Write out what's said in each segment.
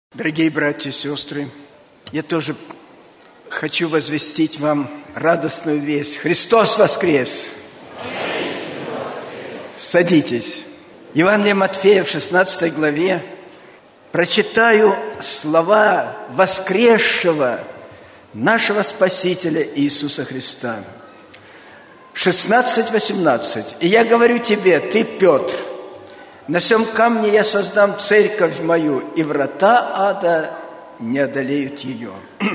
Дорогие братья и сестры, я тоже хочу возвестить вам радостную весть. Христос воскрес! Садитесь. Евангелие Матфея в 16 главе прочитаю слова воскресшего нашего Спасителя Иисуса Христа. 16:18. «И я говорю тебе, ты, Петр, на сем камне я создам церковь мою, и врата ада не одолеют ее».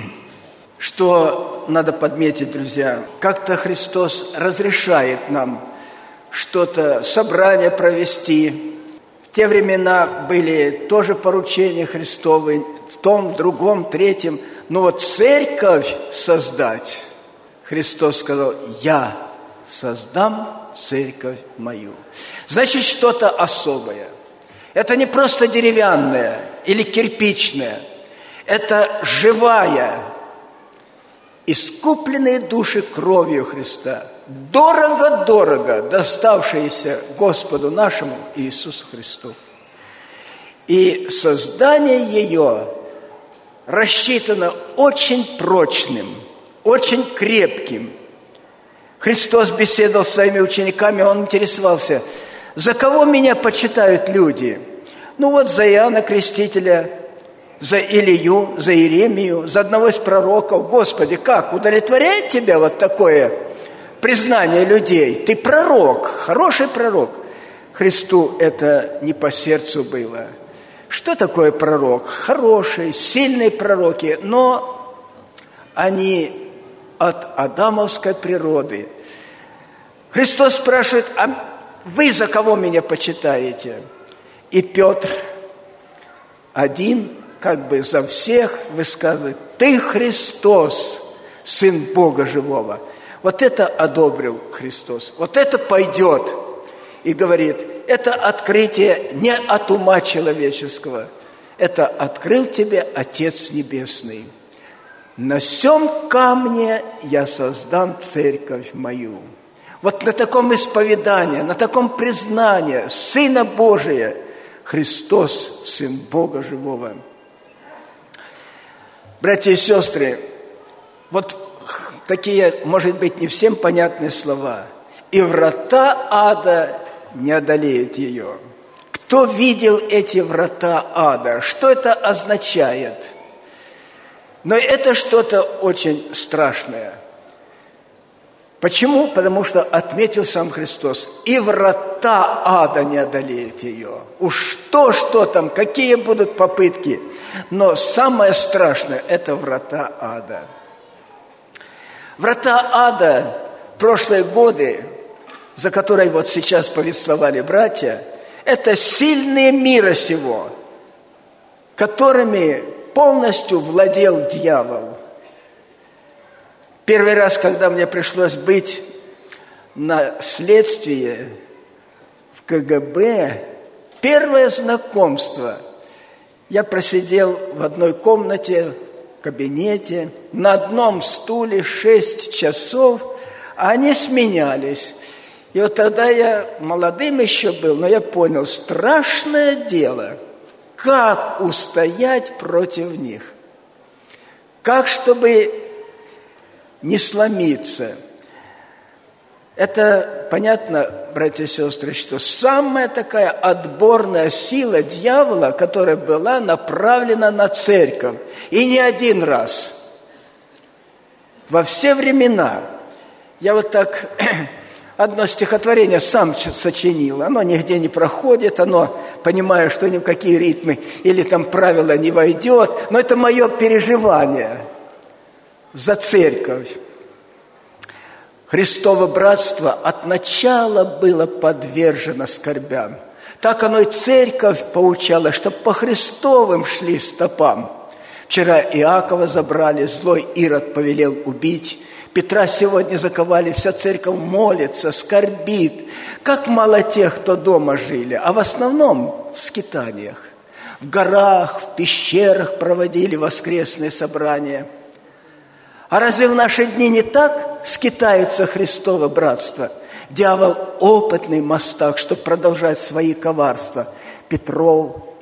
Что надо подметить, друзья, как-то Христос разрешает нам что-то, собрание провести. В те времена были тоже поручения Христовы, в том, в другом, третьем. Но вот церковь создать, Христос сказал, я создам церковь мою. Значит, что-то особое. Это не просто деревянное или кирпичное. Это живая, искупленные души кровью Христа, дорого-дорого доставшиеся Господу нашему Иисусу Христу. И создание ее рассчитано очень прочным, очень крепким. Христос беседовал с своими учениками, Он интересовался, за кого меня почитают люди? Ну вот за Иоанна Крестителя, за Илию, за Иеремию, за одного из пророков. Господи, как удовлетворяет тебя вот такое признание людей? Ты пророк, хороший пророк. Христу это не по сердцу было. Что такое пророк? Хороший, сильные пророки, но они от адамовской природы. Христос спрашивает, а вы за кого меня почитаете? И Петр один, как бы за всех высказывает, ты Христос, Сын Бога Живого. Вот это одобрил Христос, вот это пойдет. И говорит, это открытие не от ума человеческого, это открыл тебе Отец Небесный. На сем камне я создам церковь мою. Вот на таком исповедании, на таком признании Сына Божия, Христос, Сын Бога Живого. Братья и сестры, вот такие, может быть, не всем понятные слова. И врата ада не одолеют ее. Кто видел эти врата ада? Что это означает? Но это что-то очень страшное. Почему? Потому что отметил сам Христос. И врата ада не одолеют ее. Уж что там, какие будут попытки. Но самое страшное – это врата ада. Врата ада в прошлые годы, за которые вот сейчас повествовали братья, это сильные мира сего, которыми полностью владел дьявол. Первый раз, когда мне пришлось быть на следствии в КГБ, первое знакомство, я просидел в одной комнате, в кабинете, на одном стуле 6 часов, а они сменялись. И вот тогда я молодым еще был, но я понял, страшное дело, как устоять против них, как, чтобы не сломиться. Это понятно, братья и сестры, что самая такая отборная сила дьявола, которая была направлена на церковь, и не один раз, во все времена. Я вот так одно стихотворение сам сочинил, оно нигде не проходит, оно, понимаю, что ни в какие ритмы или там правила не войдет, но это мое переживание за церковь. Христово братство от начала было подвержено скорбям. Так оно и церковь поучала, чтобы по Христовым шли стопам. Вчера Иакова забрали, злой Ирод повелел убить. Петра сегодня заковали, вся церковь молится, скорбит. Как мало тех, кто дома жили, а в основном в скитаниях. В горах, в пещерах проводили воскресные собрания. А разве в наши дни не так скитается Христово братство? Дьявол опытный мастак, чтобы продолжать свои коварства. Петров,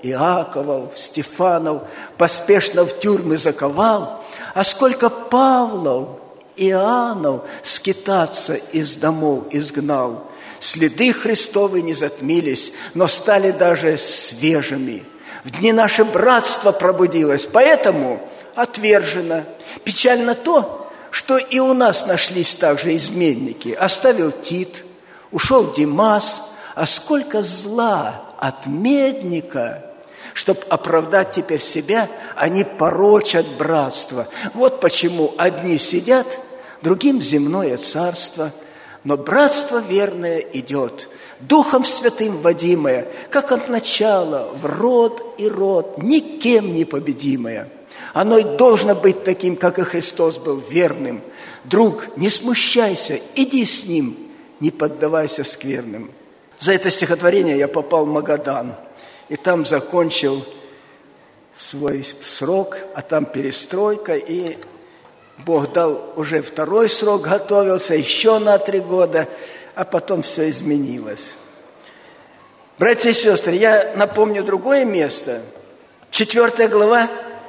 Иаковов, Стефанов поспешно в тюрьмы заковал, а сколько Павлов, Иоаннов скитаться из домов изгнал. Следы Христовы не затмились, но стали даже свежими. В дни наше братство пробудилось, поэтому отвержено. Печально то, что и у нас нашлись также изменники. Оставил Тит, ушел Димас, а сколько зла от медника, чтоб оправдать теперь себя, они порочат братство. Вот почему одни сидят, другим земное царство, но братство верное идет, Духом Святым водимое, как от начала, в род и род, никем не победимое. Оно и должно быть таким, как и Христос был верным. Друг, не смущайся, иди с Ним, не поддавайся скверным. За это стихотворение я попал в Магадан, и там закончил свой срок, а там перестройка, и Бог дал уже второй срок, готовился еще на 3 года, а потом все изменилось. Братья и сестры, я напомню другое место. 4 глава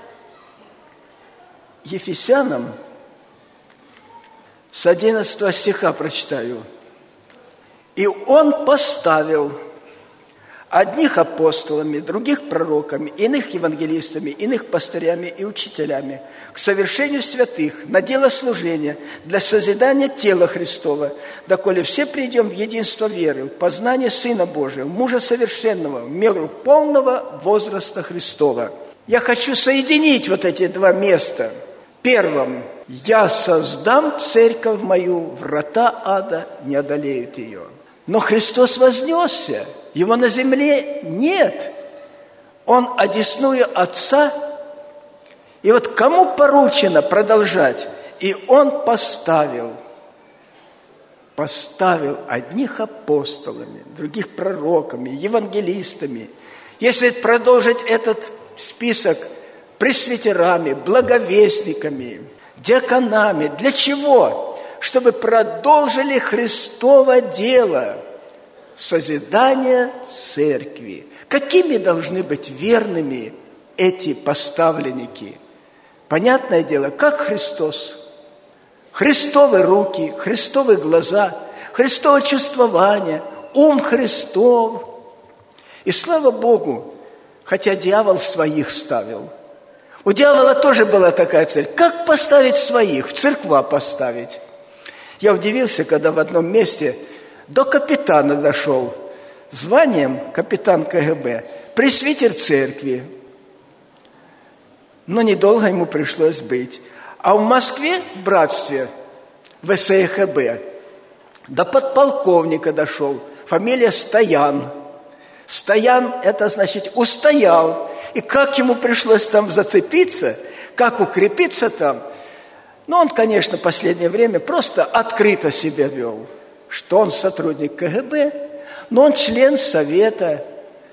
Ефесянам, с 11 стиха прочитаю. «И Он поставил одних апостолами, других пророками, иных евангелистами, иных пастырями и учителями к совершению святых на дело служения для созидания тела Христова, доколе все придем в единство веры, в познание Сына Божия, мужа совершенного, в меру полного возраста Христова». Я хочу соединить вот эти 2 места. Первым: «Я создам церковь мою, врата ада не одолеют ее». Но Христос вознесся, Его на земле нет. Он одесную Отца. И вот кому поручено продолжать? И Он поставил одних апостолами, других пророками, евангелистами. Если продолжить этот список, пресвитерами, благовестниками, диаконами. Для чего? Чтобы продолжили Христово дело созидания церкви. Какими должны быть верными эти поставленники? Понятное дело, как Христос. Христовы руки, Христовы глаза, Христово чувствование, ум Христов. И слава Богу, хотя дьявол своих ставил. У дьявола тоже была такая цель. Как поставить своих? В церква поставить. Я удивился, когда в одном месте до капитана дошел. Званием капитан КГБ, пресвитер церкви. Но недолго ему пришлось быть. А в Москве, в братстве, в СХБ, до подполковника дошел. Фамилия Стоян. Стоян – это значит устоял. И как ему пришлось там зацепиться, как укрепиться там. Ну, он, конечно, в последнее время просто открыто себя вел, что он сотрудник КГБ, но он член совета.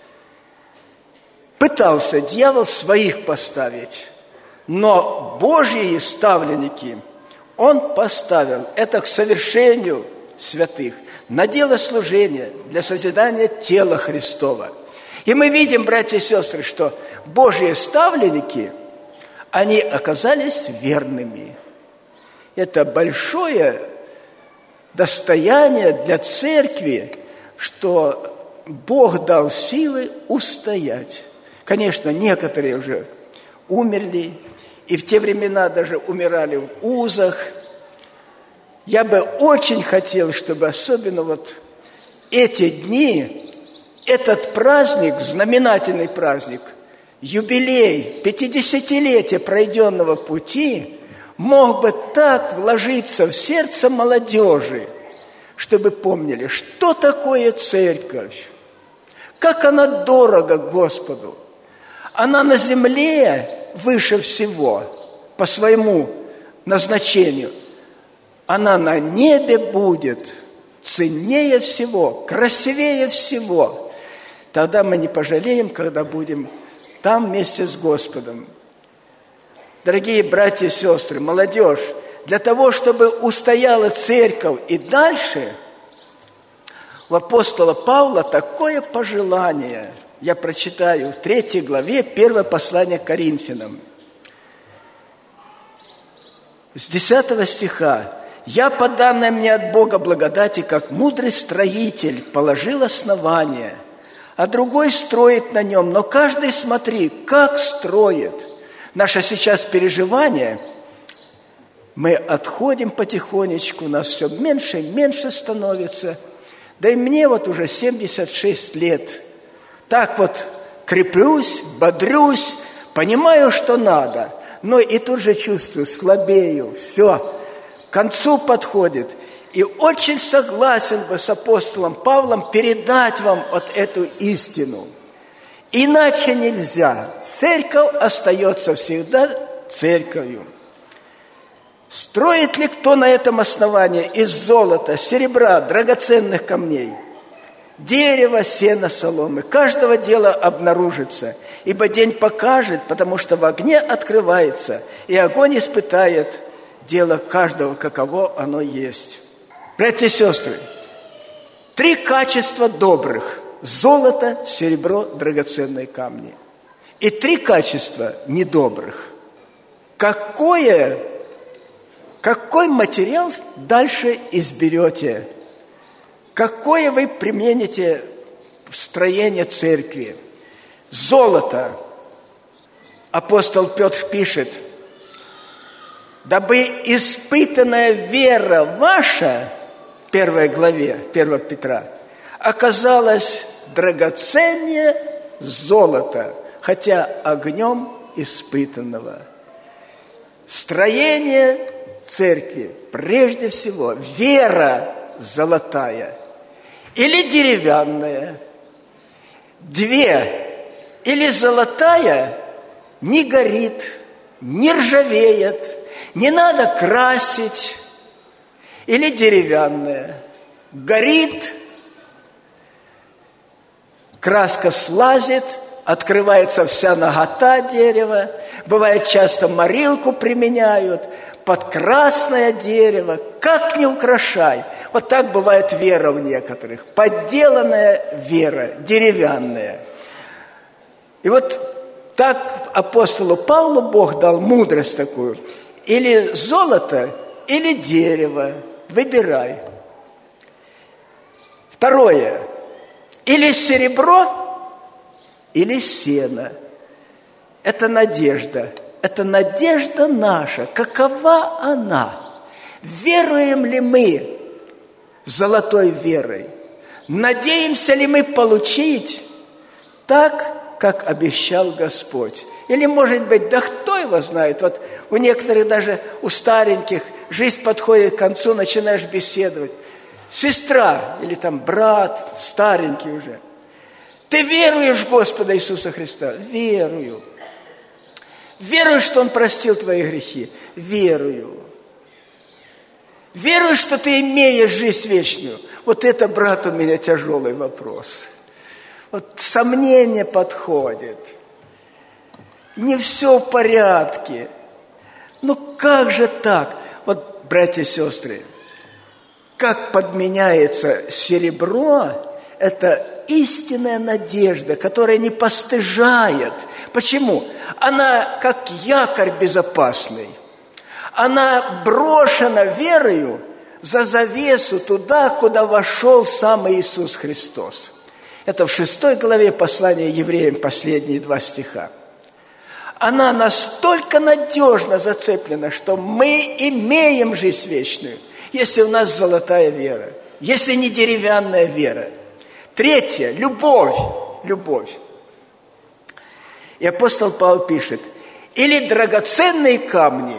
Пытался дьявол своих поставить, но Божьи ставленники он поставил. Это к совершению святых, на дело служения, для созидания тела Христова. И мы видим, братья и сестры, что Божьи ставленники, они оказались верными. Это большое достояние для церкви, что Бог дал силы устоять. Конечно, некоторые уже умерли, и в те времена даже умирали в узах. Я бы очень хотел, чтобы особенно вот эти дни, этот праздник, знаменательный праздник, юбилей, 50-летие пройденного пути, мог бы так вложиться в сердце молодежи, чтобы помнили, что такое церковь, как она дорога Господу. Она на земле выше всего по своему назначению. Она на небе будет ценнее всего, красивее всего. Тогда мы не пожалеем, когда будем там вместе с Господом. Дорогие братья и сестры, молодежь, для того, чтобы устояла церковь и дальше, у апостола Павла такое пожелание. я прочитаю в 3 главе 1 послание к Коринфянам. С 10 стиха. «Я, по данной мне от Бога благодати, как мудрый строитель, положил основание, а другой строит на нем. Но каждый, смотри, как строит». Наше сейчас переживание, мы отходим потихонечку, нас все меньше и меньше становится. Да и мне вот уже 76 лет. Так вот креплюсь, бодрюсь, понимаю, что надо, но и тут же чувствую, слабею, все, к концу подходит. И очень согласен бы с апостолом Павлом передать вам вот эту истину. Иначе нельзя. Церковь остается всегда церковью. Строит ли кто на этом основании из золота, серебра, драгоценных камней, дерева, сена, соломы? Каждого дела обнаружится, ибо день покажет, потому что в огне открывается, и огонь испытает дело каждого, каково оно есть. Братья и сестры, 3 качества добрых: золото, серебро, драгоценные камни. И 3 качества недобрых. Какой материал дальше изберете? Какое вы примените в строение церкви? Золото. Апостол Петр пишет: «Дабы испытанная вера ваша», в 1 главе 1 Петра, «оказалась драгоценнее золота, хотя огнем испытанного». Строение церкви, прежде всего, вера золотая или деревянная. 2. Или золотая не горит, не ржавеет, не надо красить. Или деревянная горит, краска слазит, открывается вся нагота дерева. Бывает, часто морилку применяют под красное дерево. Как не украшай. Вот так бывает вера в некоторых. Подделанная вера, деревянная. И вот так апостолу Павлу Бог дал мудрость такую. Или золото, или дерево. Выбирай. 2. Или серебро, или сено. Это надежда. Это надежда наша. Какова она? Веруем ли мы золотой верой? Надеемся ли мы получить так, как обещал Господь? Или, может быть, да кто его знает? Вот у некоторых, даже у стареньких, жизнь подходит к концу, начинаешь беседовать. Сестра или там брат, старенький уже. Ты веруешь в Господа Иисуса Христа? Верую. Верую, что Он простил твои грехи? Верую. Верую, что ты имеешь жизнь вечную? Вот это, брат, у меня тяжелый вопрос. Вот сомнение подходит. Не все в порядке. Ну как же так? Вот, братья и сестры, как подменяется серебро, это истинная надежда, которая не постыжает. Почему? Она как якорь безопасный. Она брошена верою за завесу туда, куда вошел сам Иисус Христос. Это в 6 главе послания евреям, последние 2 стиха. Она настолько надежно зацеплена, что мы имеем жизнь вечную, если у нас золотая вера, если не деревянная вера. 3. Любовь. Любовь. И апостол Павел пишет: или драгоценные камни,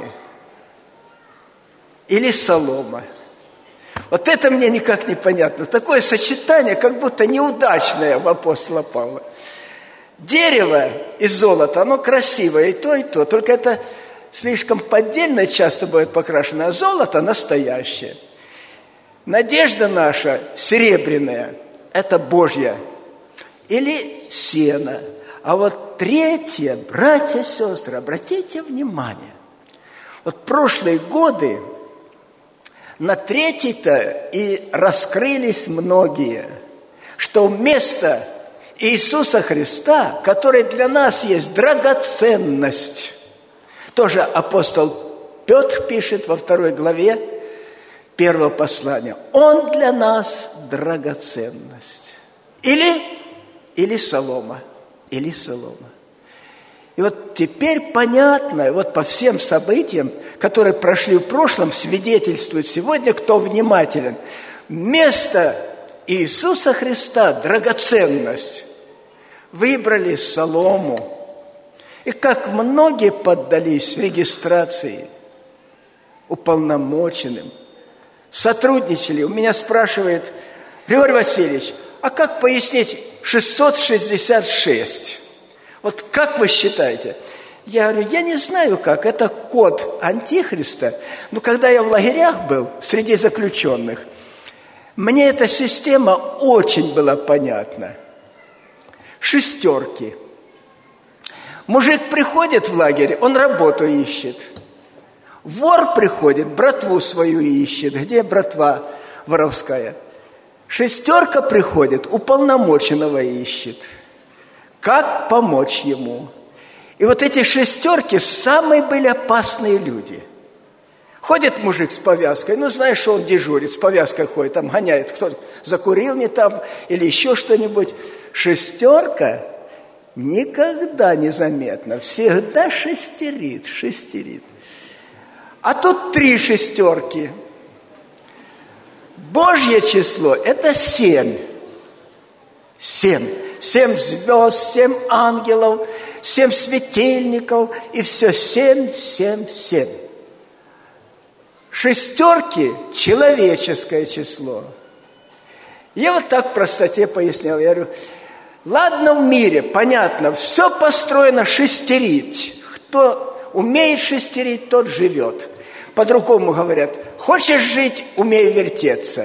или солома. Вот это мне никак не понятно. Такое сочетание, как будто неудачное у апостола Павла. Дерево и золото, оно красивое, и то, только это слишком поддельно часто будет покрашено, а золото настоящее. Надежда наша серебряная, это Божья, или сено. А вот 3, братья и сестры, обратите внимание. Вот прошлые годы на 3-то и раскрылись многие, что вместо Иисуса Христа, который для нас есть драгоценность. Тоже апостол Петр пишет во 2 главе 1 послания. Он для нас драгоценность. Или солома. Или солома. И вот теперь понятно, вот по всем событиям, которые прошли в прошлом, свидетельствует сегодня, кто внимателен. Вместо Иисуса Христа драгоценность выбрали солому. И как многие поддались регистрации уполномоченным, сотрудничали. У меня спрашивает: Григорий Васильевич, а как пояснить 666? Вот как вы считаете? Я говорю, я не знаю как, это код Антихриста. Но когда я в лагерях был, среди заключенных, мне эта система очень была понятна. 6. Мужик приходит в лагерь, он работу ищет. Вор приходит, братву свою ищет. Где братва воровская? 6 приходит, уполномоченного ищет. Как помочь ему? И вот эти 6 самые были опасные люди. Ходит мужик с повязкой, ну, знаешь, что он дежурит, с повязкой ходит, там гоняет, кто-то закурил не там или еще что-нибудь. 6 никогда не заметно, всегда шестерит. А тут 3 6. Божье число – это 7. 7 звезд, 7 ангелов, 7 светильников, и все 7. 6 – человеческое число. Я вот так в простоте пояснял. Я говорю, ладно, в мире, понятно, все построено шестерить. Кто умеет шестерить, тот живет. По-другому говорят, хочешь жить, умей вертеться.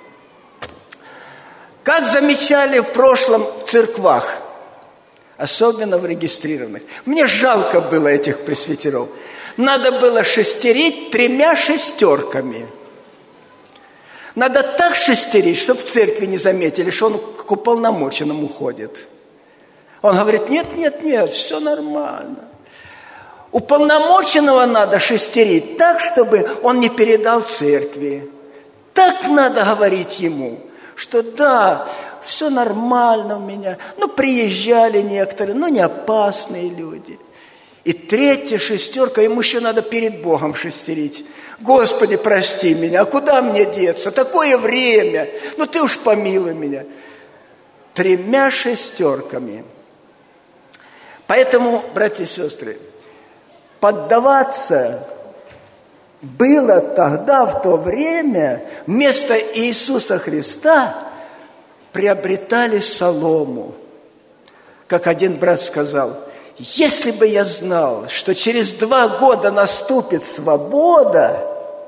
Как замечали в прошлом в церквах, особенно в регистрированных. Мне жалко было этих пресвитеров. Надо было шестерить 3 шестерками. Надо так шестерить, чтобы в церкви не заметили, что он к уполномоченному ходит. Он говорит, нет, все нормально. Уполномоченного надо шестерить так, чтобы он не передал церкви. Так надо говорить ему, что да, все нормально у меня. Ну, приезжали некоторые, но не опасные люди. И 3 6, ему еще надо перед Богом шестерить. Господи, прости меня, а куда мне деться? Такое время, ну ты уж помилуй меня. 3 шестерками. Поэтому, братья и сестры, поддаваться было тогда, в то время, вместо Иисуса Христа приобретали солому. Как один брат сказал, если бы я знал, что через 2 года наступит свобода,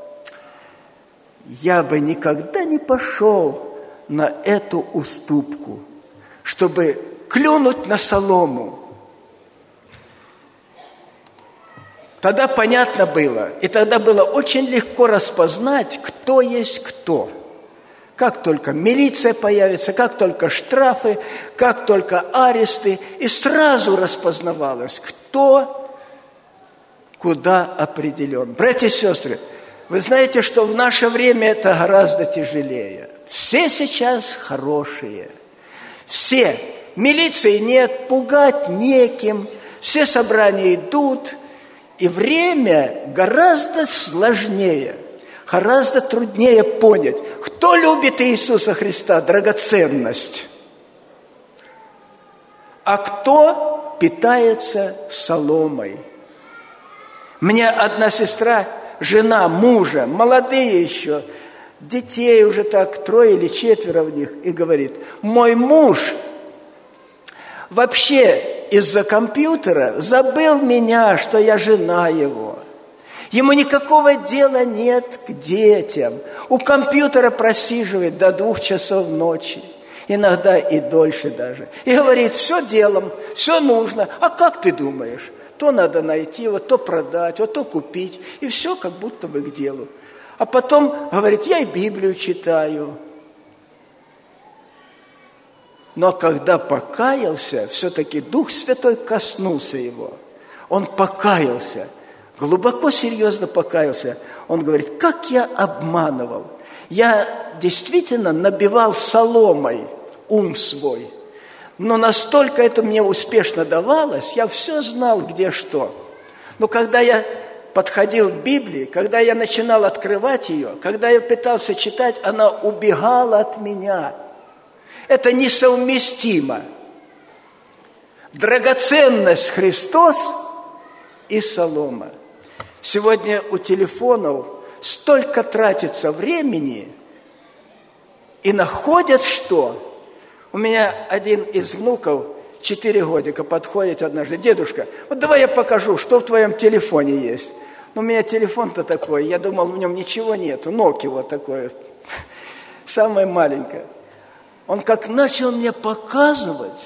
я бы никогда не пошел на эту уступку, чтобы клюнуть на солому. Тогда понятно было, и тогда было очень легко распознать, кто есть кто. Как только милиция появится, как только штрафы, как только аресты, и сразу распознавалось, кто куда определен. Братья и сестры, вы знаете, что в наше время это гораздо тяжелее. Все сейчас хорошие. Все. Милиции нет, пугать неким. Все собрания идут. И время гораздо сложнее, гораздо труднее понять, кто любит Иисуса Христа, драгоценность, а кто питается соломой. Мне одна сестра, жена мужа, молодые еще, детей уже так 3 или 4 в них, и говорит, мой муж вообще из-за компьютера забыл меня, что я жена его. Ему никакого дела нет к детям. У компьютера просиживает до 2 часов ночи. Иногда и дольше даже. И говорит, все делом, все нужно. А как ты думаешь? То надо найти, вот то продать, вот то купить. И все как будто бы к делу. А потом говорит, я и Библию читаю. Но когда покаялся, все-таки Дух Святой коснулся его. Он покаялся, глубоко, серьезно покаялся. Он говорит: как я обманывал. Я действительно набивал соломой ум свой. Но настолько это мне успешно давалось, я все знал, где что. Но когда я подходил к Библии, когда я начинал открывать ее, когда я пытался читать, она убегала от меня. Это несовместимо. Драгоценность Христос и солома. Сегодня у телефонов столько тратится времени и находят что? У меня один из внуков 4 годика подходит однажды: дедушка, вот давай я покажу, что в твоем телефоне есть. Но у меня телефон-то такой, я думал, в нем ничего нету, Nokia вот такое, самое маленькое. Он как начал мне показывать,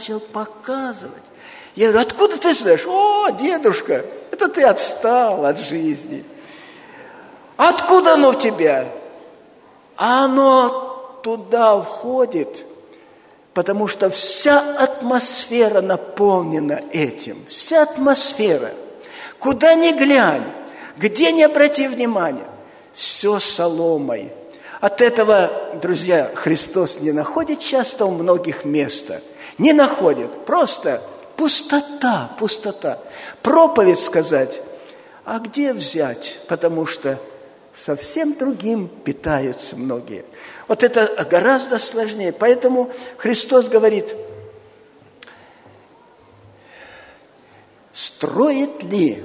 я говорю: откуда ты знаешь? О, дедушка, это ты отстал от жизни. Откуда оно в тебя? А оно туда входит, потому что вся атмосфера наполнена этим. Вся атмосфера. Куда ни глянь, где ни обрати внимание, все соломой. От этого, друзья, Христос не находит часто у многих места. Не находит. Просто пустота. Проповедь сказать, а где взять? Потому что совсем другим питаются многие. Вот это гораздо сложнее. Поэтому Христос говорит: строит ли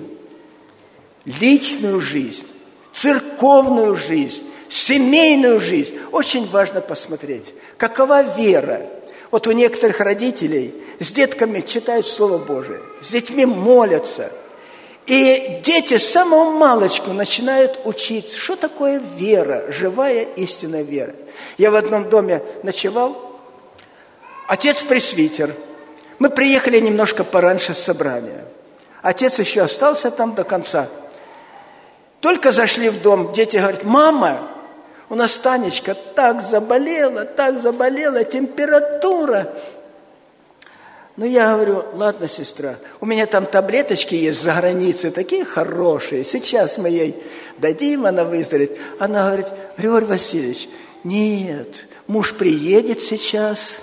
личную жизнь, церковную жизнь, семейную жизнь? Очень важно посмотреть, какова вера. Вот у некоторых родителей с детками читают Слово Божие, с детьми молятся. И дети с самого малочку начинают учить, что такое вера, живая истинная вера. Я в одном доме ночевал, отец пресвитер. Мы приехали немножко пораньше с собрания. Отец еще остался там до конца. Только зашли в дом, дети говорят: мама, у нас Танечка так заболела, температура. Ну, я говорю: ладно, сестра, у меня там таблеточки есть за границей, такие хорошие, сейчас мы ей дадим, она выздоровеет. Она говорит: Григорий Васильевич, нет, муж приедет сейчас,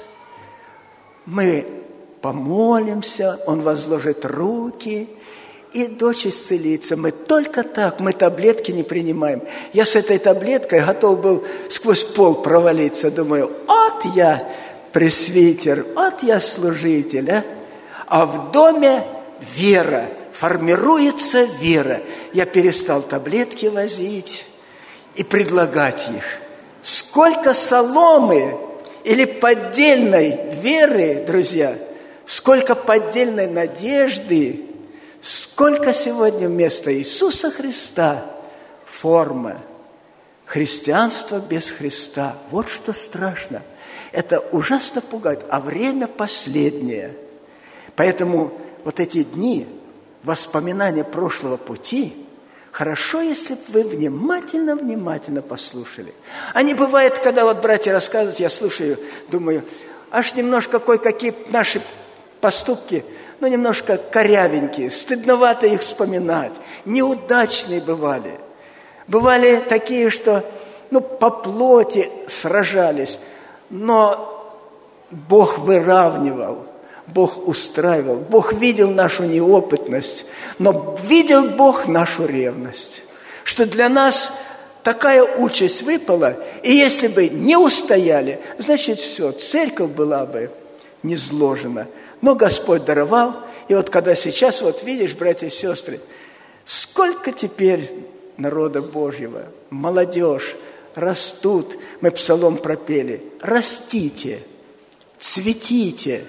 мы помолимся, он возложит руки, и дочь исцелится. Мы только так, мы таблетки не принимаем. Я с этой таблеткой готов был сквозь пол провалиться. Думаю: вот я пресвитер, вот я служитель. А в доме вера, формируется вера. Я перестал таблетки возить и предлагать их. Сколько соломы или поддельной веры, друзья, сколько поддельной надежды, сколько сегодня вместо Иисуса Христа форма. Христианство без Христа. Вот что страшно. Это ужасно пугает. А время последнее. Поэтому вот эти дни, воспоминания прошлого пути, хорошо, если бы вы внимательно послушали. А не бывает, когда вот братья рассказывают, я слушаю, думаю, аж немножко кое-какие наши поступки, немножко корявенькие, стыдновато их вспоминать. Неудачные бывали. Бывали такие, что по плоти сражались, но Бог выравнивал, Бог устраивал, Бог видел нашу неопытность, но видел Бог нашу ревность, что для нас такая участь выпала, и если бы не устояли, значит все, церковь была бы низложена. Но Господь даровал, и вот когда сейчас, видишь, братья и сестры, сколько теперь народа Божьего, молодежь, растут, мы псалом пропели, растите, цветите,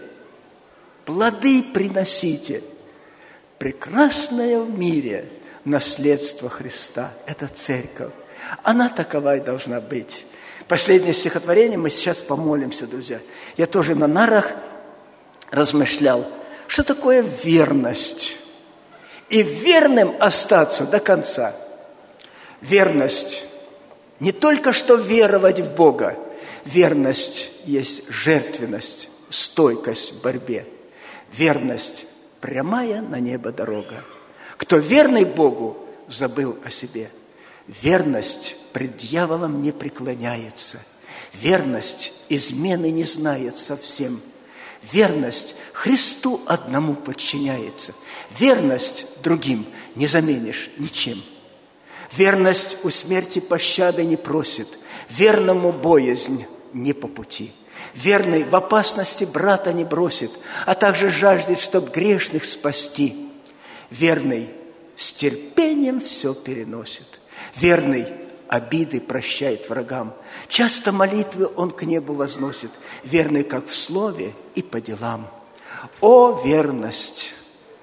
плоды приносите. Прекрасное в мире наследство Христа – это церковь. Она такова и должна быть. Последнее стихотворение, мы сейчас помолимся, друзья. Я тоже на нарах размышлял, что такое верность. И верным остаться до конца. Верность не только что веровать в Бога. Верность есть жертвенность. стойкость в борьбе. Верность – прямая на небо дорога. Кто верный Богу, забыл о себе. Верность пред дьяволом не преклоняется. Верность измены не знает совсем. Верность Христу одному подчиняется. Верность другим не заменишь ничем. Верность у смерти пощады не просит. Верному боязнь не по пути. Верный в опасности брата не бросит, а также жаждет, чтоб грешных спасти. Верный с терпением все переносит. Верный обиды прощает врагам. Часто молитвы он к небу возносит. Верный как в слове и по делам. О, верность!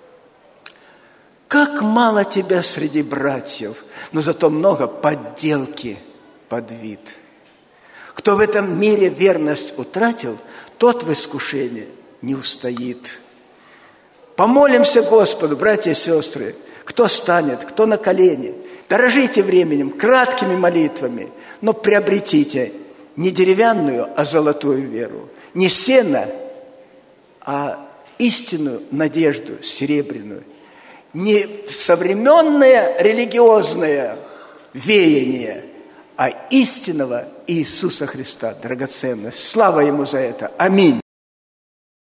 Как мало тебя среди братьев, но зато много подделки под вид. Кто в этом мире верность утратил, тот в искушении не устоит. Помолимся Господу, братья и сестры, кто станет, кто на колени. Дорожите временем, краткими молитвами, но приобретите не деревянную, а золотую веру. Не сено, а истинную надежду серебряную. Не современное религиозное веяние, а истинного Иисуса Христа, драгоценность. Слава Ему за это. Аминь.